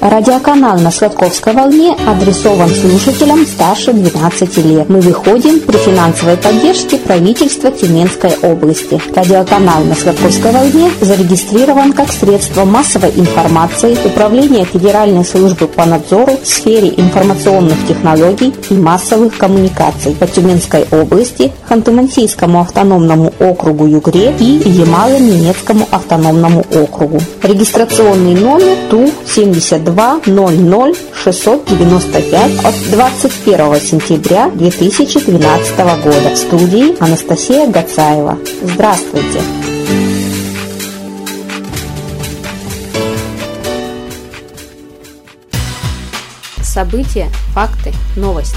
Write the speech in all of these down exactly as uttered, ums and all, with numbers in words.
Радиоканал на Сладковской волне адресован слушателям старше двенадцати лет. Мы выходим при финансовой поддержке правительства Тюменской области. Радиоканал на Сладковской волне зарегистрирован как средство массовой информации Управления Федеральной службы по надзору в сфере информационных технологий и массовых коммуникаций по Тюменской области, Ханты-Мансийскому автономному округу Югре и Ямало-Ненецкому автономному округу. Регистрационный номер Ту семьдесят два ноль ноль шестьсот девяносто пять от двадцать первого сентября две тысячи двенадцатого года. В студии Анастасия Гацаева. Здравствуйте! События, факты, новости.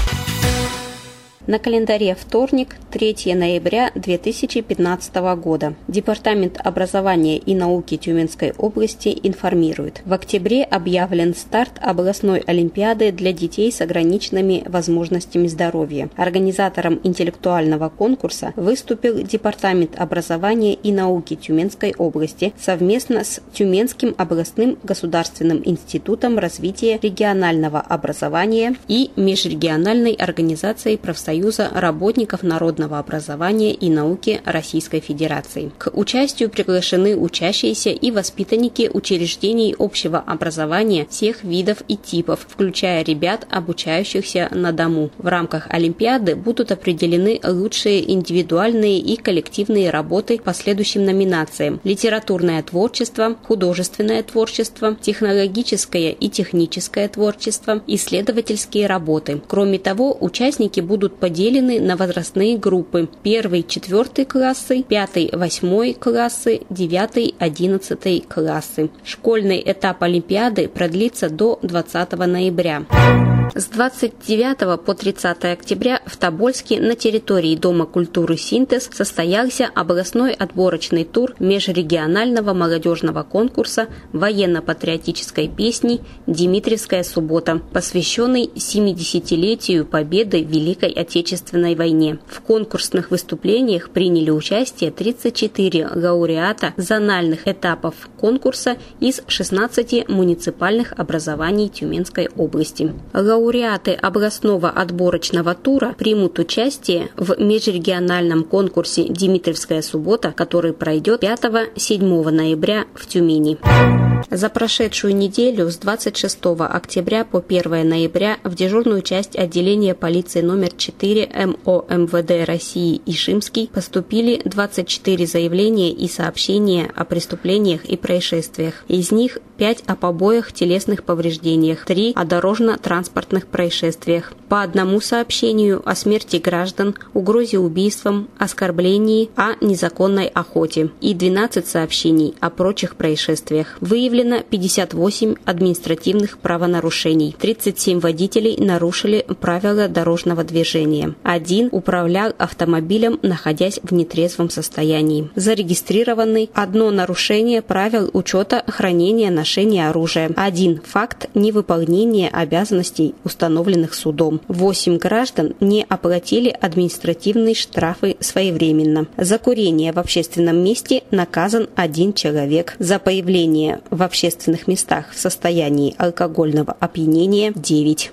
На календаре вторник, третьего ноября две тысячи пятнадцатого года. Департамент образования и науки Тюменской области информирует. В октябре объявлен старт областной олимпиады для детей с ограниченными возможностями здоровья. Организатором интеллектуального конкурса выступил Департамент образования и науки Тюменской области совместно с Тюменским областным государственным институтом развития регионального образования и межрегиональной организацией профсоюзов Союза работников народного образования и науки Российской Федерации. К участию приглашены учащиеся и воспитанники учреждений общего образования всех видов и типов, включая ребят, обучающихся на дому. В рамках Олимпиады будут определены лучшие индивидуальные и коллективные работы по следующим номинациям: литературное творчество, художественное творчество, технологическое и техническое творчество, исследовательские работы. Кроме того, участники будут поделены на возрастные группы: первый-четвертый классы, пятый-восьмой классы, девятый-одиннадцатый классы. Школьный этап Олимпиады продлится до двадцатого ноября. С двадцать девятого по тридцатое октября в Тобольске на территории Дома культуры «Синтез» состоялся областной отборочный тур межрегионального молодежного конкурса военно-патриотической песни «Димитриевская суббота», посвященный семидесятилетию победы в Великой Отечественной войне. В конкурсных выступлениях приняли участие тридцать четыре лауреата зональных этапов конкурса из шестнадцати муниципальных образований Тюменской области. Лауреаты областного отборочного тура примут участие в межрегиональном конкурсе «Димитриевская суббота», который пройдет пятого-седьмого ноября в Тюмени. За прошедшую неделю с двадцать шестого октября по первого ноября в дежурную часть отделения полиции номер четыре эм о эм вэ дэ России Ишимский поступили двадцать четыре заявления и сообщения о преступлениях и происшествиях. Из них пять о побоях, телесных повреждениях, три о дорожно-транспортных происшествиях, по одному сообщению о смерти граждан, угрозе убийством, оскорблении, о незаконной охоте и двенадцать сообщений о прочих происшествиях. Выявлено пятьдесят восемь административных правонарушений, тридцать семь водителей нарушили правила дорожного движения, один управлял автомобилем, находясь в нетрезвом состоянии. Зарегистрированы одно нарушение правил учета хранения ношения оружия, один факт невыполнения обязанностей, установленных судом. восемь граждан не оплатили административные штрафы своевременно. За курение в общественном месте наказан один человек. За появление в общественных местах в состоянии алкогольного опьянения девять.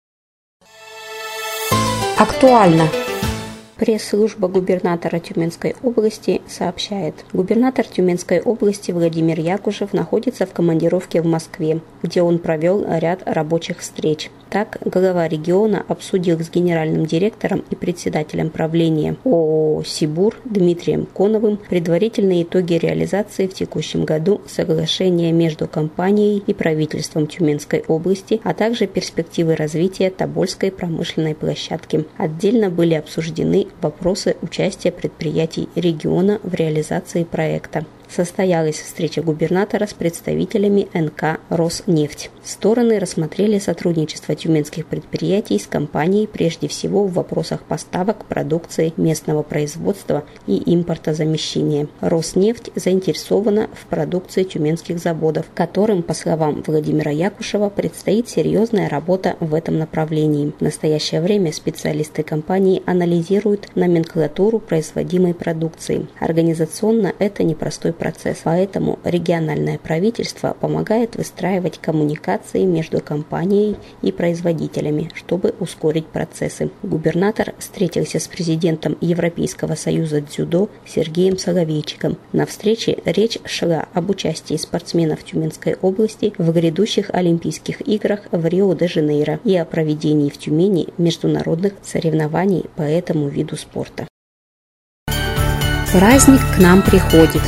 Актуально. Пресс-служба губернатора Тюменской области сообщает. Губернатор Тюменской области Владимир Якушев находится в командировке в Москве, где он провел ряд рабочих встреч. Так, глава региона обсудил с генеральным директором и председателем правления ООО «Сибур» Дмитрием Коновым предварительные итоги реализации в текущем году соглашения между компанией и правительством Тюменской области, а также перспективы развития Тобольской промышленной площадки. Отдельно были обсуждены вопросы участия предприятий региона в реализации проекта. Состоялась встреча губернатора с представителями эн ка «Роснефть». Стороны рассмотрели сотрудничество тюменских предприятий с компанией прежде всего в вопросах поставок продукции местного производства и импортозамещения. «Роснефть» заинтересована в продукции тюменских заводов, которым, по словам Владимира Якушева, предстоит серьезная работа в этом направлении. В настоящее время специалисты компании анализируют номенклатуру производимой продукции. Организационно это непростой процесс, поэтому региональное правительство помогает выстраивать коммуникации между компанией и производителями, чтобы ускорить процессы. Губернатор встретился с президентом Европейского союза дзюдо Сергеем Соловейчиком. На встрече речь шла об участии спортсменов Тюменской области в грядущих Олимпийских играх в Рио-де-Жанейро и о проведении в Тюмени международных соревнований по этому виду спорта. Праздник к нам приходит.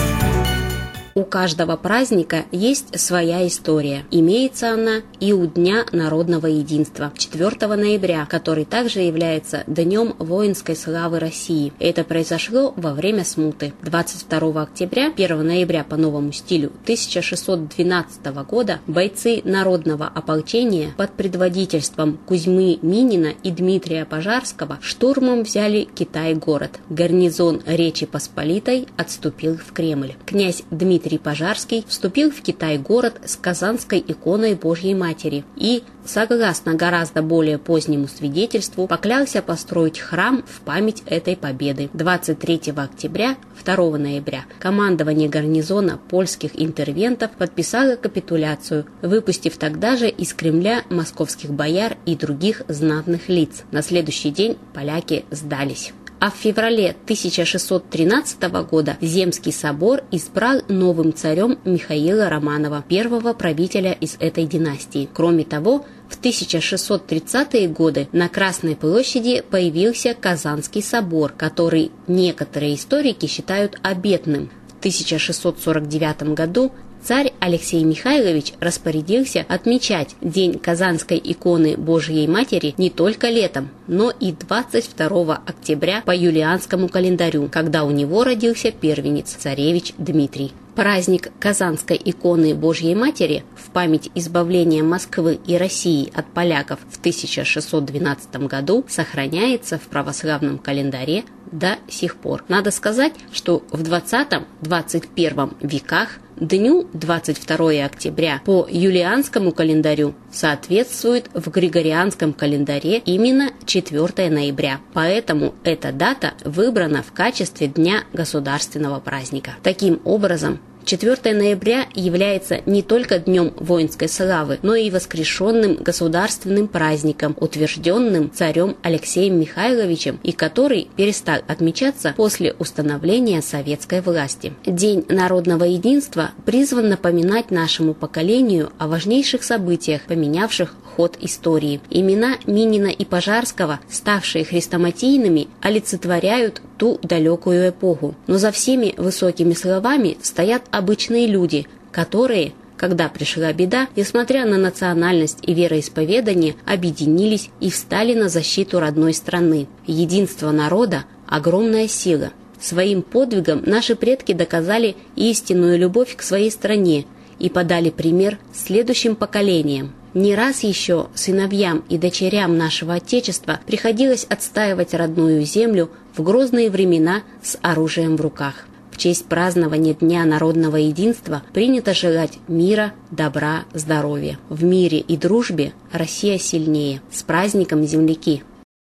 У каждого праздника есть своя история. Имеется она и у Дня народного единства, четвёртого ноября, который также является Днем воинской славы России. Это произошло во время смуты. двадцать второго октября, первого ноября по новому стилю тысяча шестьсот двенадцатого года бойцы народного ополчения под предводительством Кузьмы Минина и Дмитрия Пожарского штурмом взяли Китай-город. Гарнизон Речи Посполитой отступил в Кремль. Князь Дмитрий Дмитрий Пожарский вступил в Китай-город с Казанской иконой Божьей Матери и, согласно гораздо более позднему свидетельству, поклялся построить храм в память этой победы. двадцать третьего октября, второго ноября, командование гарнизона польских интервентов подписало капитуляцию, выпустив тогда же из Кремля московских бояр и других знатных лиц. На следующий день поляки сдались. А в феврале тысяча шестьсот тринадцатого года Земский собор избрал новым царем Михаила Романова, первого правителя из этой династии. Кроме того, в тысяча шестьсот тридцатые годы на Красной площади появился Казанский собор, который некоторые историки считают обетным. В тысяча шестьсот сорок девятом году царь Алексей Михайлович распорядился отмечать День Казанской иконы Божьей Матери не только летом, но и двадцать второго октября по юлианскому календарю, когда у него родился первенец, царевич Дмитрий. Праздник Казанской иконы Божьей Матери в память избавления Москвы и России от поляков в тысяча шестьсот двенадцатом году сохраняется в православном календаре до сих пор. Надо сказать, что в двадцатом-двадцать первом веках дню двадцать второго октября по юлианскому календарю соответствует в григорианском календаре именно четвёртого ноября. Поэтому эта дата выбрана в качестве дня государственного праздника. Таким образом, четвёртого ноября является не только днем воинской славы, но и воскрешенным государственным праздником, утвержденным царем Алексеем Михайловичем и который перестал отмечаться после установления советской власти. День народного единства призван напоминать нашему поколению о важнейших событиях, поменявших ход истории. Имена Минина и Пожарского, ставшие хрестоматийными, олицетворяют ту далекую эпоху. Но за всеми высокими словами стоят обычные люди, которые, когда пришла беда, несмотря на национальность и вероисповедание, объединились и встали на защиту родной страны. Единство народа – огромная сила. Своим подвигом наши предки доказали истинную любовь к своей стране и подали пример следующим поколениям. Не раз еще сыновьям и дочерям нашего Отечества приходилось отстаивать родную землю в грозные времена с оружием в руках. В честь празднования Дня народного единства принято желать мира, добра, здоровья. В мире и дружбе Россия сильнее. С праздником, земляки!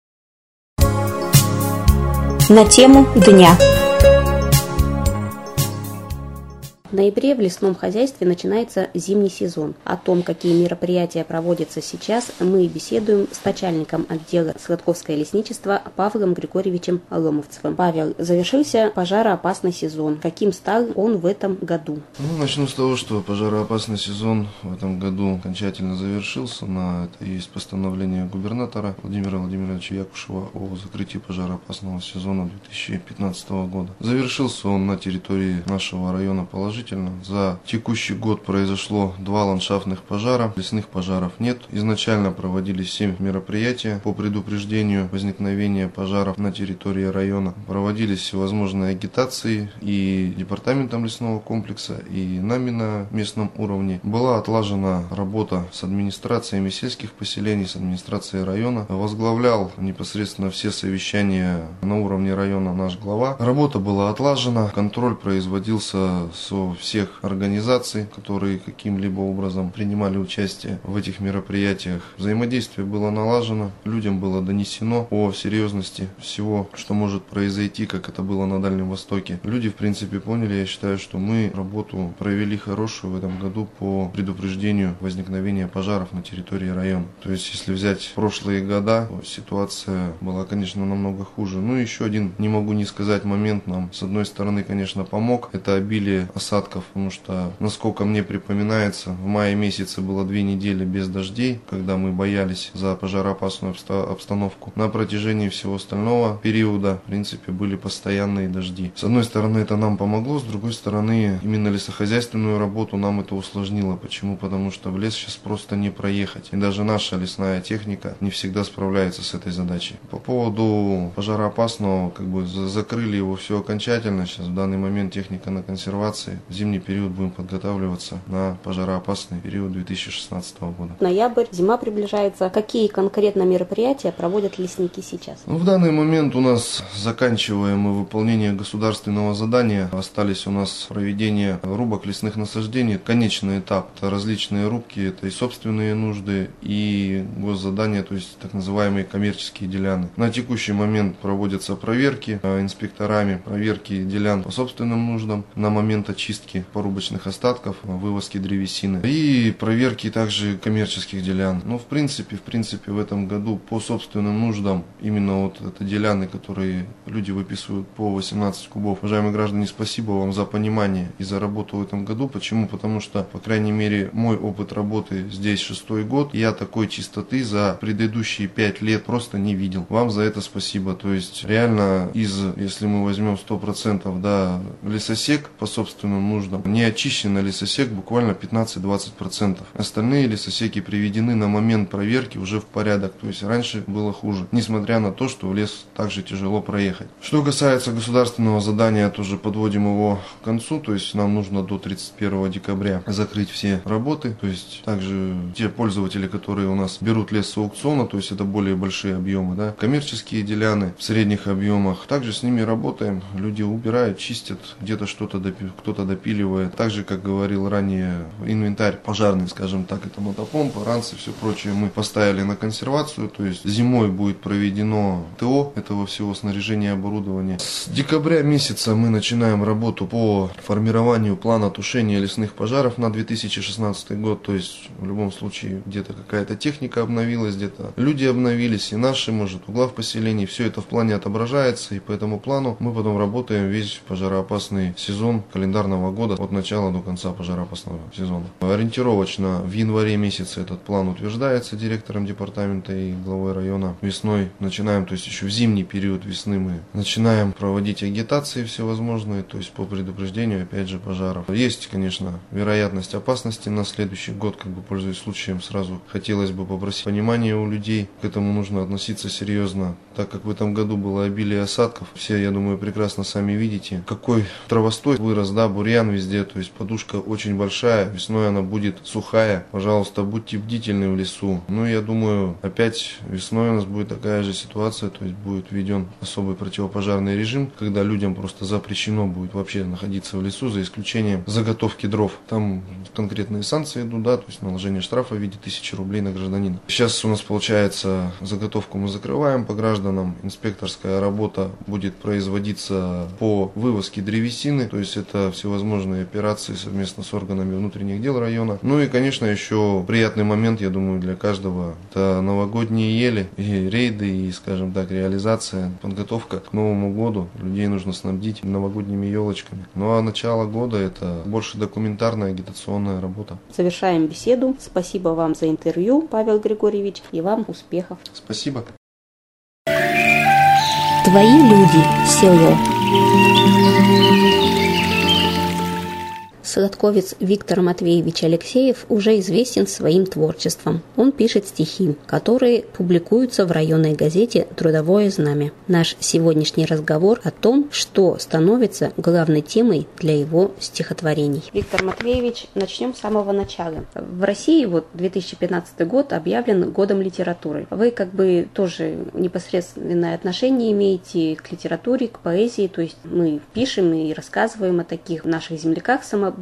На тему дня. В ноябре в лесном хозяйстве начинается зимний сезон. О том, какие мероприятия проводятся сейчас, мы беседуем с начальником отдела Сладковское лесничество Павлом Григорьевичем Ломовцевым. Павел, завершился пожароопасный сезон. Каким стал он в этом году? Ну, начну с того, что пожароопасный сезон в этом году окончательно завершился. На это есть постановление губернатора Владимира Владимировича Якушева о закрытии пожароопасного сезона две тысячи пятнадцатого года. Завершился он на территории нашего района положительно. За текущий год произошло два ландшафтных пожара, лесных пожаров нет. Изначально проводились семь мероприятий по предупреждению возникновения пожаров на территории района. Проводились всевозможные агитации и департаментом лесного комплекса, и нами на местном уровне. Была отлажена работа с администрациями сельских поселений, с администрацией района. Возглавлял непосредственно все совещания на уровне района наш глава. Работа была отлажена, контроль производился со всех организаций, которые каким-либо образом принимали участие в этих мероприятиях. Взаимодействие было налажено, людям было донесено о серьезности всего, что может произойти, как это было на Дальнем Востоке. Люди, в принципе, поняли, я считаю, что мы работу провели хорошую в этом году по предупреждению возникновения пожаров на территории района. То есть, если взять прошлые года, ситуация была, конечно, намного хуже. Ну, еще один, не могу не сказать, момент нам, с одной стороны, конечно, помог. Это обилие осадков, потому что, насколько мне припоминается, в мае месяце было две недели без дождей, когда мы боялись за пожароопасную обстановку. На протяжении всего остального периода, в принципе, были постоянные дожди. С одной стороны, это нам помогло, с другой стороны, именно лесохозяйственную работу нам это усложнило. Почему? Потому что в лес сейчас просто не проехать. И даже наша лесная техника не всегда справляется с этой задачей. По поводу пожароопасного, как бы закрыли его все окончательно. Сейчас в данный момент техника на консервации. В зимний период будем подготавливаться на пожароопасный период две тысячи шестнадцатого года. Ноябрь, зима приближается. Какие конкретно мероприятия проводят лесники сейчас? Ну, в данный момент у нас заканчиваем мы выполнение государственного задания. Остались у нас проведение рубок лесных насаждений. Конечный этап – это различные рубки, это и собственные нужды, и госзадания, то есть так называемые коммерческие деляны. На текущий момент проводятся проверки инспекторами, проверки делян по собственным нуждам на момент очистки порубочных остатков, вывозки древесины и проверки также коммерческих делян. Но в принципе, в принципе в этом году по собственным нуждам, именно вот это деляны, которые люди выписывают по восемнадцать кубов. Уважаемые граждане, спасибо вам за понимание и за работу в этом году. Почему? Потому что, по крайней мере, мой опыт работы здесь шестой год, я такой чистоты за предыдущие пять лет просто не видел. Вам за это спасибо. То есть реально из, если мы возьмем сто процентов, да, лесосек по собственным нуждам, не очищен лесосек буквально пятнадцать-двадцать процентов. Остальные лесосеки приведены на момент проверки уже в порядок. То есть раньше было хуже, несмотря на то, что в лес также тяжело проехать. Что касается государственного задания, тоже подводим его к концу. То есть нам нужно до тридцать первого декабря закрыть все работы. То есть также те пользователи, которые у нас берут лес с аукциона, то есть это более большие объемы, да, коммерческие деляны в средних объемах. Также с ними работаем. Люди убирают, чистят, где-то что-то допи- кто-то допиливает. Также, как говорил ранее, инвентарь пожарный, скажем так, это мотопомпа, ранцы, все прочее мы поставили на консервацию. То есть зимой будет проведено ТО этого всего снаряжения и оборудования. С декабря месяца мы начинаем работу по формированию плана тушения лесных пожаров на две тысячи шестнадцатый год. То есть в любом случае где-то какая-то техника обновилась, где-то люди обновились, и наши, может, угла в поселении. Все это в плане отображается, и по этому плану мы потом работаем весь пожароопасный сезон календарного года от начала до конца пожароопасного сезона. Ориентировочно в январе месяце этот план утверждается директором департамента и главой района. Весной начинаем, то есть еще в зимний период весны мы начинаем проводить агитации всевозможные, то есть по предупреждению, опять же, пожаров. Есть, конечно, вероятность опасности на следующий год, как бы пользуясь случаем, сразу хотелось бы попросить понимания у людей. К этому нужно относиться серьезно, так как в этом году было обилие осадков. Все, я думаю, прекрасно сами видите, какой травостой вырос, да, бурьян везде, то есть подушка очень большая, весной она будет сухая. Пожалуйста, будьте бдительны в лесу. Ну, я думаю, опять весной у нас будет такая же ситуация, то есть будет введен особый противопожарный режим, когда людям просто запрещено будет вообще находиться в лесу, за исключением заготовки дров. Там конкретные санкции идут, да, то есть наложение штрафа в виде тысячи рублей на гражданина. Сейчас у нас получается, заготовку мы закрываем по гражданам, инспекторская работа будет производиться по вывозке древесины, то есть это всевозможные операции совместно с органами внутренних дел района. Ну и, конечно, еще приятный момент, я думаю, для каждого, это новогодние ели и рейды, и, скажем так, реализация, подготовка к Новому году. Людей нужно снабдить новогодними елочками. Ну а начало года это больше документарная агитационная работа. Завершаем беседу. Спасибо вам за интервью, Павел Григорьевич, и вам успехов. Спасибо. Твои люди, село. Сладковец Виктор Матвеевич Алексеев уже известен своим творчеством. Он пишет стихи, которые публикуются в районной газете «Трудовое знамя». Наш сегодняшний разговор о том, что становится главной темой для его стихотворений. Виктор Матвеевич, начнем с самого начала. В России вот две тысячи пятнадцатый год объявлен годом литературы. Вы как бы тоже непосредственное отношение имеете к литературе, к поэзии, то есть мы пишем и рассказываем о таких наших земляках самобытных,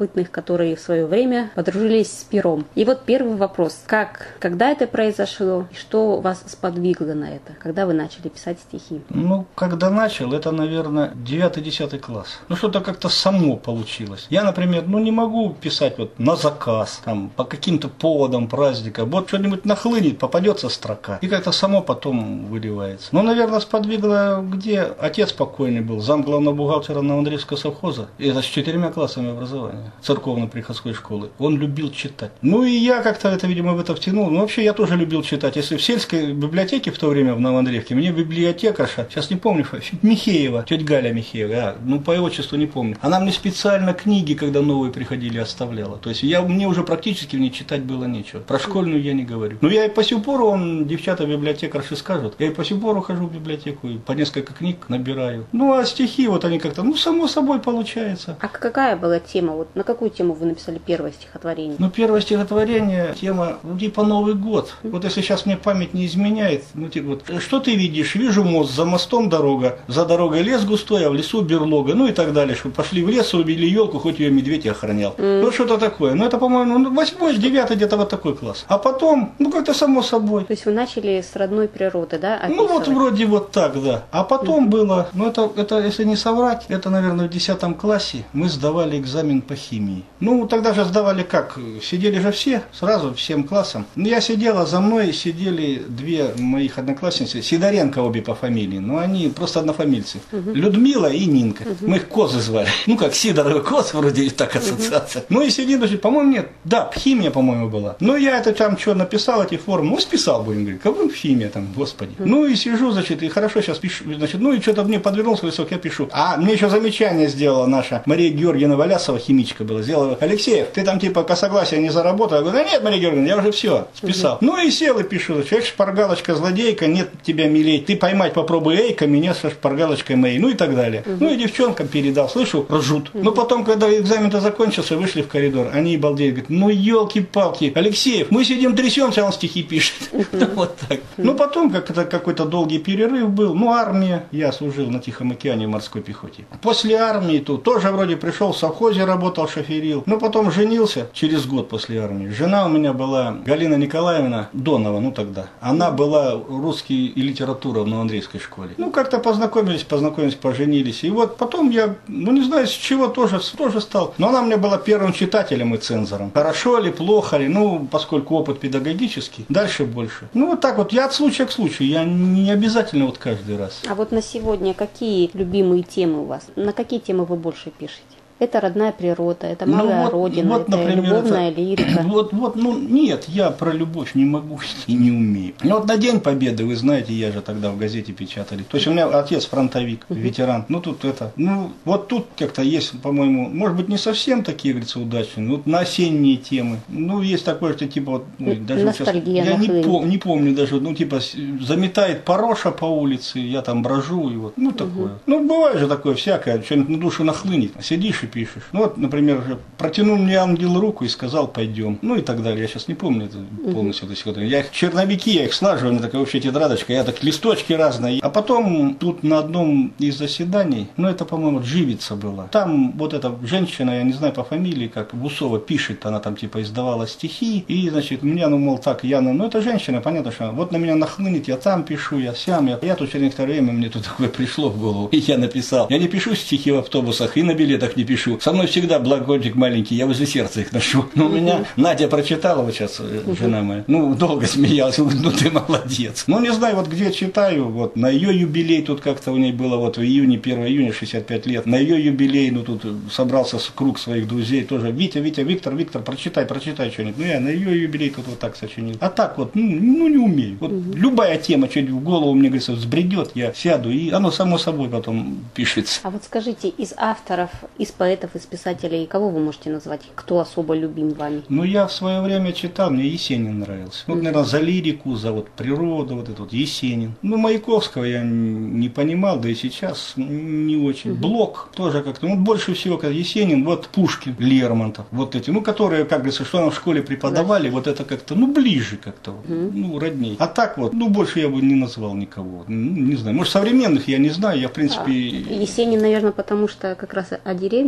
первобытных, которые в свое время подружились с пером. И вот первый вопрос. Как, когда это произошло, и что вас сподвигло на это? Когда вы начали писать стихи? Ну, когда начал, это, наверное, девятый-десятый класс. Ну, что-то как-то само получилось. Я, например, ну, не могу писать вот на заказ, там, по каким-то поводам праздника. Вот что-нибудь нахлынет, попадется строка. И как-то само потом выливается. Ну, наверное, сподвигло, где отец покойный был, зам главного бухгалтера Новоандреевского совхоза. И это с четырьмя классами образования церковно-приходской школы. Он любил читать. Ну, и я как-то это, видимо, в это втянул. Ну, вообще, я тоже любил читать. Если в сельской библиотеке в то время в Новоандреевке, мне библиотекарша, сейчас не помню, Михеева, тетя Галя Михеева, а, ну, по отчеству не помню. Она мне специально книги, когда новые приходили, оставляла. То есть, я, мне уже практически в ней читать было нечего. Про школьную я не говорю. Но я и по сих пор, он, девчата библиотекарши скажут, я и по сих пор ухожу в библиотеку и по несколько книг набираю. Ну, а стихи вот они как-то, ну, само собой получается. А какая была тема? Вот на какую тему вы написали первое стихотворение? Ну, первое стихотворение, тема, ну, типа Новый год. Вот если сейчас мне память не изменяет, ну, типа, вот, что ты видишь? Вижу мост, за мостом дорога, за дорогой лес густой, а в лесу берлога, ну и так далее. Что пошли в лес, убили елку, хоть ее медведь охранял. Mm. Ну, что-то такое. Ну, это, по-моему, ну, восьмой, девятый, где-то вот такой класс. А потом, ну, как-то само собой. То есть вы начали с родной природы, да, описывать? Ну, вот вроде вот так, да. А потом mm. было, ну, это, это, если не соврать, это, наверное, в десятом классе мы сдавали экзамен по химии. Ну, тогда же сдавали как? Сидели же все, сразу всем классом. Ну, я сидела, за мной сидели две моих одноклассницы, Сидоренко обе по фамилии, но они просто однофамильцы. Угу. Людмила и Нинка. Угу. Мы их Козы звали. Ну, как Сидорова Коз, вроде так ассоциация. Угу. Ну, и сидим, по-моему, нет. Да, химия, по-моему, была. Ну, я это там что написал, эти формы, ну, списал, будем говорить. Как бы химия там, господи. Угу. Ну, и сижу, значит, и хорошо сейчас пишу, значит, ну, и что-то мне подвернулся листок, я пишу. А мне еще замечание сделала наша Мария Георгиевна Валясова, химичка была, сделала: Алексеев, ты там типа косогласия не заработал? Я говорю: да нет, Мария Георгиевна, я уже все списал. Угу. Ну, и сел и пишу: человек шпаргалочка злодейка, нет тебя милей, ты поймать попробуй, эйка, меня со шпаргалочкой моей, ну и так далее. Угу. Ну, и девчонкам передал, слышу, ржут. Угу. Ну, потом, когда экзамен-то закончился, вышли в коридор, они балдеют, говорят: ну, елки-палки, Алексеев, мы сидим трясемся, а он стихи пишет. Угу. Вот так. Ну, потом как-то какой-то долгий перерыв был, ну, армия, я служил на Тихом океане в морской пехоте. После армии тут тоже вроде пришел в совхозе, работал, шоферил, но потом женился через год после армии. Жена у меня была Галина Николаевна Донова, ну тогда. Она была русский и литература в Новоандреевской школе. Ну, как-то познакомились, познакомились, поженились. И вот потом я, ну, не знаю, с чего тоже, тоже стал. Но она у меня была первым читателем и цензором. Хорошо ли, плохо ли, ну, поскольку опыт педагогический, дальше больше. Ну, вот так вот, я от случая к случаю, я не обязательно вот каждый раз. А вот на сегодня какие любимые темы у вас? На какие темы вы больше пишете? Это родная природа, это малая ну, вот, родина, вот, это например, любовная это, лирика. Вот, вот, ну нет, я про любовь не могу и не умею. Ну вот на День Победы, вы знаете, я же тогда в газете печатали. То есть у меня отец фронтовик, uh-huh. ветеран. Ну тут это, ну вот тут как-то есть, по-моему, может быть не совсем такие, говорится, удачные, но вот на осенние темы. Ну есть такое, что типа вот, ну, даже ностальгия, сейчас, я не, пом, не помню даже, ну типа заметает пороша по улице, я там брожу и вот, ну такое. Uh-huh. Ну бывает же такое всякое, что-нибудь на душу нахлынет, сидишь и пишешь. Ну вот, например, протянул мне ангел руку и сказал: пойдем. Ну и так далее. Я сейчас не помню это полностью до сих пор. Я их черновики, я их слаживаю, у меня такая вообще тетрадочка, я так листочки разные. А потом тут на одном из заседаний, ну это, по-моему, Дживица была. Там вот эта женщина, я не знаю по фамилии, как Бусова пишет, она там типа издавала стихи. И, значит, меня, ну, мол, так, я, ну, это женщина, понятно, что вот на меня нахлынет, я там пишу, я сям, я, я тут через некоторое время, мне тут такое пришло в голову, и я написал. Я не пишу стихи в автобусах и на билетах не пишу. Со мной всегда блокнотик маленький, я возле сердца их ношу. Но у меня Надя прочитала, вот сейчас жена моя, ну, долго смеялась, ну, ты молодец. Ну, не знаю, вот где читаю, вот на ее юбилей тут как-то у ней было, вот в июне, первого июня, шестьдесят пять лет, на ее юбилей, ну, тут собрался круг своих друзей тоже, Витя, Витя, Виктор, Виктор, прочитай, прочитай что-нибудь. Ну, я на ее юбилей тут вот так сочинил. А так вот, ну, ну не умею. Вот угу. Любая тема, что-нибудь в голову мне, говорится, взбредет, я сяду, и оно само собой потом пишется. А вот скажите, из авторов, из поэтов, из писателей, кого вы можете назвать? Кто особо любим вами? Ну, я в свое время читал, мне Есенин нравился. Вот, наверное, за лирику, за вот природу, вот этот вот Есенин. Ну, Маяковского я не понимал, да и сейчас не очень. Угу. Блок тоже как-то, ну, больше всего, как Есенин, вот Пушкин, Лермонтов, вот эти, ну, которые, как говорится, что нам в школе преподавали, да. Вот это как-то, ну, ближе как-то, угу. Ну, родней. А так вот, ну, больше я бы не назвал никого. Ну, не знаю, может, современных я не знаю, я, в принципе... А, Есенин, наверное, потому что как раз о деревне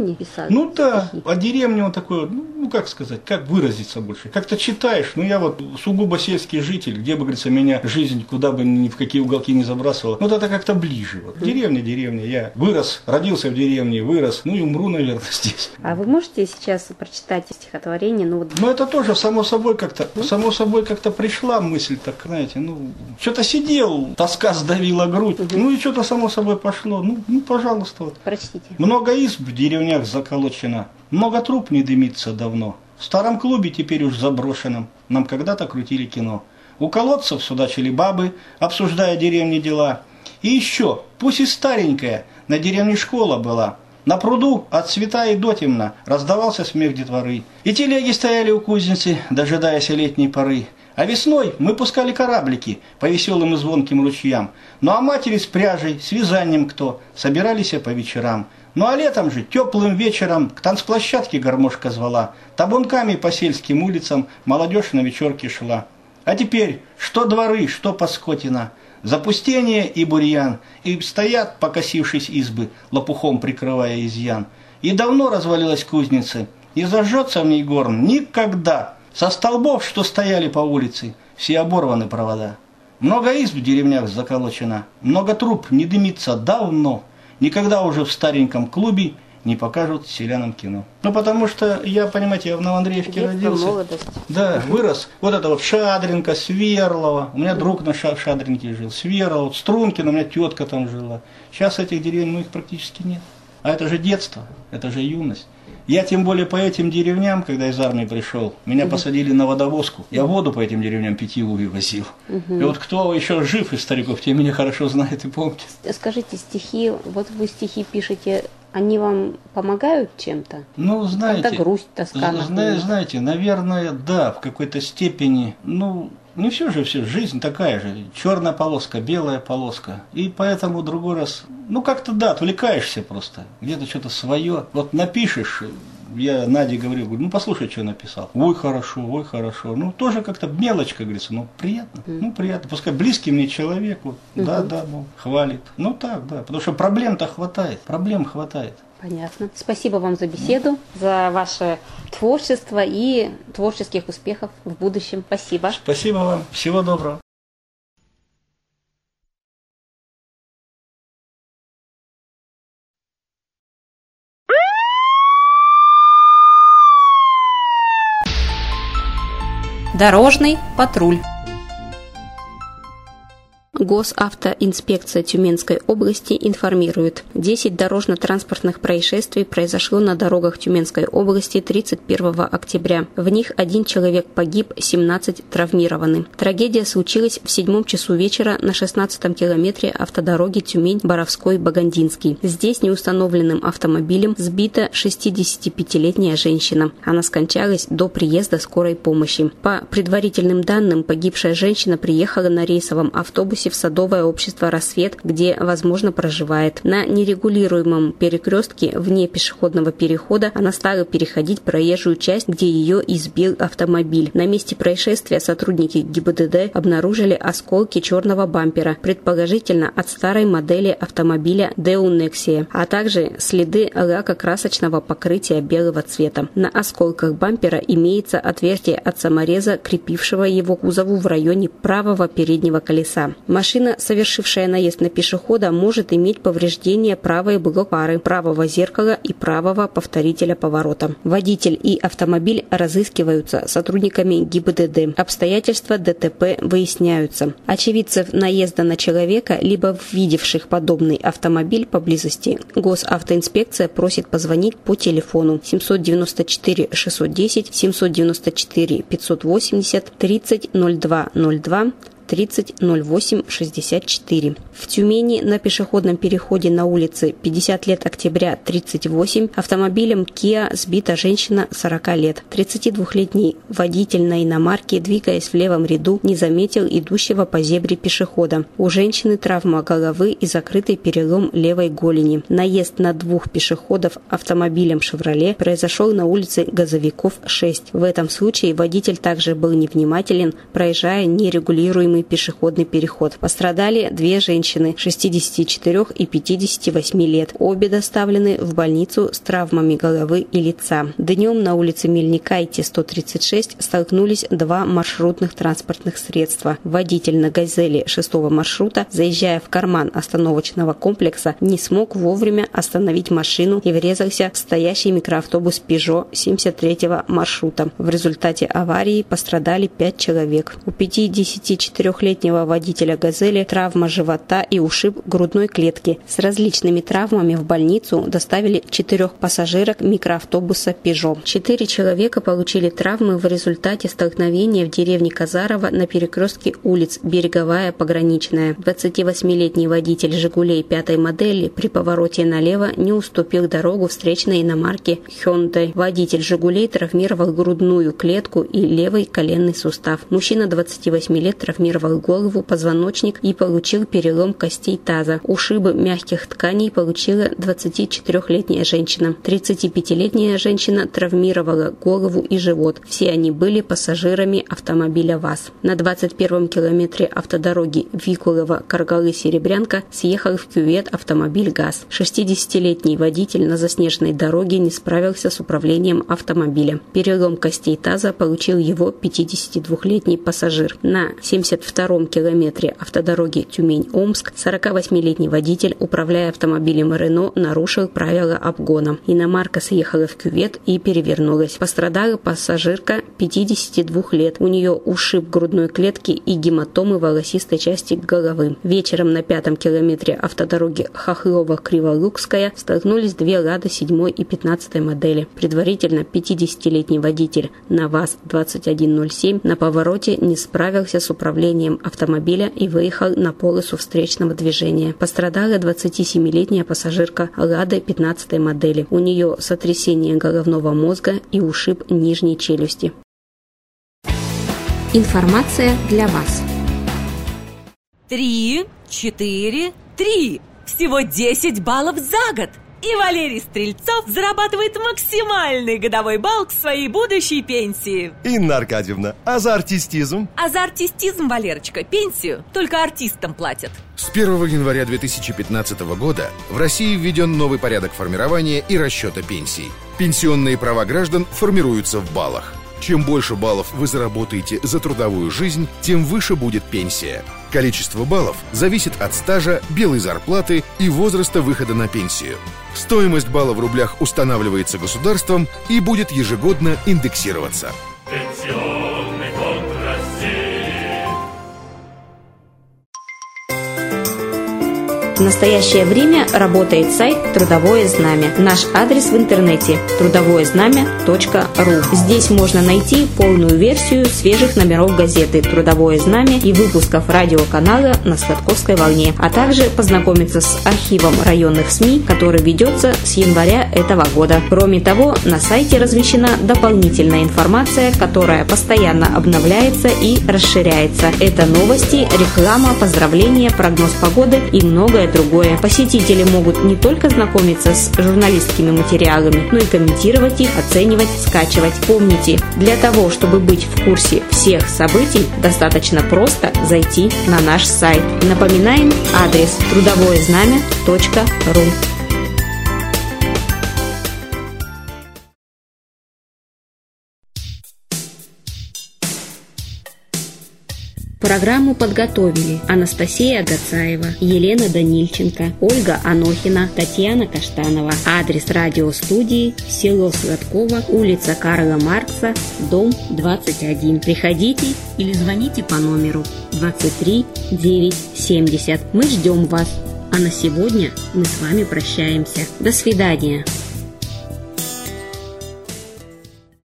деревне писали? Ну да, стихи? о деревне он такой, ну, ну как сказать, как выразиться больше. Как-то читаешь, ну я вот сугубо сельский житель, где бы, говорится, меня жизнь куда бы ни в какие уголки не забрасывала. Вот это как-то ближе. Вот. Деревня, деревня. Я вырос, родился в деревне, вырос, ну и умру, наверное, здесь. А вы можете сейчас прочитать стихотворение? Ну, вот... Ну это тоже само собой как-то, само собой как-то пришла мысль, так, знаете, ну, что-то сидел, тоска сдавила грудь, угу. ну и что-то само собой пошло. Ну, ну пожалуйста. Вот. Прочтите. Много изб в деревнях заколочено, много труб не дымится давно. В старом клубе, теперь уж заброшенном, нам когда-то крутили кино. У колодцев судачили бабы, обсуждая деревни дела. И еще, пусть и старенькая, на деревне школа была. На пруду от цвета и до темна раздавался смех детворы. И телеги стояли у кузницы, дожидаясь летней поры. А весной мы пускали кораблики по веселым и звонким ручьям. Ну а матери с пряжей, с вязанием кто, собирались по вечерам. Ну а летом же, теплым вечером, к танцплощадке гармошка звала. Табунками по сельским улицам молодежь на вечерке шла. А теперь, что дворы, что паскотина, запустение и бурьян, и стоят, покосившись избы, лопухом прикрывая изъян. И давно развалилась кузница, и зажжется в ней горн никогда. Со столбов, что стояли по улице, все оборваны провода. Много изб в деревнях заколочено, много труб не дымится давно. Никогда уже в стареньком клубе не покажут селянам кино. Ну, потому что я, понимаете, я в Новоандреевке детство, родился. Молодость. Да, вырос. Вот это вот Шадринка, Сверлова. У меня друг на Шадринке жил. Сверлова, вот Стрункина, у меня тетка там жила. Сейчас этих деревень, ну, их практически нет. А это же детство, это же юность. Я тем более по этим деревням, когда из армии пришел, меня угу. посадили на водовозку. Я воду по этим деревням питьевую возил. Угу. И вот кто еще жив из стариков, те меня хорошо знают и помнят. Скажите, стихи, вот вы стихи пишете, они вам помогают чем-то? Ну, знаете... Когда грусть, тоска. Зна- знаете, наверное, да, в какой-то степени, ну... Не все же, все, жизнь такая же, черная полоска, белая полоска. И поэтому другой раз, ну как-то да, отвлекаешься просто, где-то что-то свое. Вот напишешь, я Наде говорю, говорю, ну послушай, что написал. Ой, хорошо, ой, хорошо. Ну тоже как-то мелочь, как говорится, ну приятно, mm. ну приятно. Пускай близкий мне человек, вот, mm-hmm. да, да, мол, хвалит. Ну так, да, потому что проблем-то хватает, проблем хватает. Понятно. Спасибо вам за беседу, за ваше творчество и творческих успехов в будущем. Спасибо. Спасибо вам. Всего доброго. Дорожный патруль. Госавтоинспекция Тюменской области информирует. десять дорожно-транспортных происшествий произошло на дорогах Тюменской области тридцать первого октября. В них один человек погиб, семнадцать травмированы. Трагедия случилась в седьмом часу вечера на шестнадцатом километре автодороги Тюмень-Боровской-Багандинский. Здесь неустановленным автомобилем сбита шестидесятипятилетняя женщина. Она скончалась до приезда скорой помощи. По предварительным данным, погибшая женщина приехала на рейсовом автобусе в садовое общество «Рассвет», где, возможно, проживает. На нерегулируемом перекрестке вне пешеходного перехода она стала переходить проезжую часть, где ее избил автомобиль. На месте происшествия сотрудники ГИБДД обнаружили осколки черного бампера, предположительно от старой модели автомобиля Дэу Нексия, а также следы лакокрасочного покрытия белого цвета. На осколках бампера имеется отверстие от самореза, крепившего его к кузову в районе правого переднего колеса. Машина, совершившая наезд на пешехода, может иметь повреждения правой блок-фары, правого зеркала и правого повторителя поворота. Водитель и автомобиль разыскиваются сотрудниками ГИБДД. Обстоятельства ДТП выясняются. Очевидцев наезда на человека, либо видевших подобный автомобиль поблизости, Госавтоинспекция просит позвонить по телефону семь девять четыре шесть один ноль, семь девять четыре пятьсот восемьдесят тридцать ноль два ноль два, тридцать ноль восемь шестьдесят четыре. В Тюмени на пешеходном переходе на улице пятьдесят лет октября тридцать восемь автомобилем Kia сбита женщина сорок лет. тридцатидвухлетний водитель на иномарке, двигаясь в левом ряду, не заметил идущего по зебре пешехода. У женщины травма головы и закрытый перелом левой голени. Наезд на двух пешеходов автомобилем «Шевроле» произошел на улице Газовиков шесть. В этом случае водитель также был невнимателен, проезжая нерегулируемый непроходимый пешеходный переход. Пострадали две женщины шестидесяти четырёх и пятидесяти восьми лет. Обе доставлены в больницу с травмами головы и лица. Днем на улице Мельника и Те сто тридцать шесть столкнулись два маршрутных транспортных средства. Водитель на «Газели» шестого маршрута, заезжая в карман остановочного комплекса, не смог вовремя остановить машину и врезался в стоящий микроавтобус «Пежо» семьдесят третьего маршрута. В результате аварии пострадали пять человек. У пятидесятичетырёхлетнего водителя «Газели» травма живота и ушиб грудной клетки. С различными травмами в больницу доставили четырех пассажирок микроавтобуса «Пежо». Четыре человека получили травмы в результате столкновения в деревне Казарово на перекрестке улиц Береговая, Пограничная. двадцативосьмилетний водитель «Жигулей» пятой модели при повороте налево не уступил дорогу встречной иномарке Hyundai. Водитель «Жигулей» травмировал грудную клетку и левый коленный сустав. Мужчина двадцати восьми лет травмировал голову, позвоночник и получил перелом костей таза. Ушибы мягких тканей получила двадцатичетырёхлетняя женщина. тридцатипятилетняя женщина травмировала голову и живот. Все они были пассажирами автомобиля ВАЗ. На двадцать первом километре автодороги Викулово-Каргалы-Серебрянка съехал в кювет автомобиль ГАЗ. шестидесятилетний водитель на заснеженной дороге не справился с управлением автомобиля. Перелом костей таза получил его пятидесятидвухлетний пассажир. На семьдесят втором километре автодороги Тюмень-Омск сорокавосьмилетний водитель, управляя автомобилем Рено, нарушил правила обгона. Иномарка съехала в кювет и перевернулась. Пострадала пассажирка пятидесяти двух лет. У нее ушиб грудной клетки и гематомы волосистой части головы. Вечером на пятом километре автодороги Хохлово-Криворукская столкнулись две «Лада» седьмой и пятнадцатой модели. Предварительно пятидесятилетний водитель на ВАЗ двадцать один ноль семь на повороте не справился с управлением автомобиля и выехал на полосу встречного движения. Пострадала двадцатисемилетняя пассажирка «Лады» пятнадцатой модели. У нее сотрясение головного мозга и ушиб нижней челюсти. Информация для вас. Три, четыре, три. Всего десять баллов за год. И Валерий Стрельцов зарабатывает максимальный годовой балл к своей будущей пенсии. Инна Аркадьевна, а за артистизм? А за артистизм, Валерочка, пенсию только артистам платят. С первого января две тысячи пятнадцатого года в России введен новый порядок формирования и расчета пенсий. Пенсионные права граждан формируются в баллах. Чем больше баллов вы заработаете за трудовую жизнь, тем выше будет пенсия. Количество баллов зависит от стажа, белой зарплаты и возраста выхода на пенсию. Стоимость балла в рублях устанавливается государством и будет ежегодно индексироваться. Пенсионный фонд России. В настоящее время работает сайт «Трудовое знамя». Наш адрес в интернете – трудовое знамя точка ру. Здесь можно найти полную версию свежих номеров газеты «Трудовое знамя» и выпусков радиоканала на Сладковской волне, а также познакомиться с архивом районных СМИ, который ведется с января этого года. Кроме того, на сайте размещена дополнительная информация, которая постоянно обновляется и расширяется. Это новости, реклама, поздравления, прогноз погоды и многое другое. Посетители могут не только знакомиться с журналистскими материалами, но и комментировать их, оценивать, скачивать. Помните, для того, чтобы быть в курсе всех событий, достаточно просто зайти на наш сайт. Напоминаем адрес трудовое знамя точка ру. Программу подготовили Анастасия Гацаева, Елена Данильченко, Ольга Анохина, Татьяна Каштанова. Адрес радиостудии: село Сладково, улица Карла Маркса, дом двадцать один. Приходите или звоните по номеру двадцать три девять семьдесят. Мы ждем вас. А на сегодня мы с вами прощаемся. До свидания.